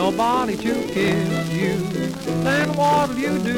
nobody to kiss you, then what'll you do?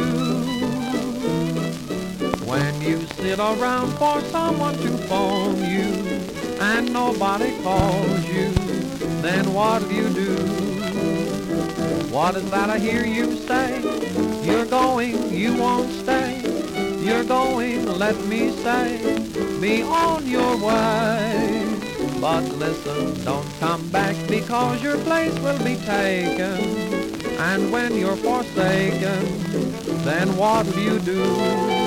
When you sit around for someone to phone you, and nobody calls you, then what'll you do? What is that I hear you say? You're going, you won't stay. You're going, let me say, be on your way. But listen, don't come back, because your place will be taken. And when you're forsaken, then what'll you do?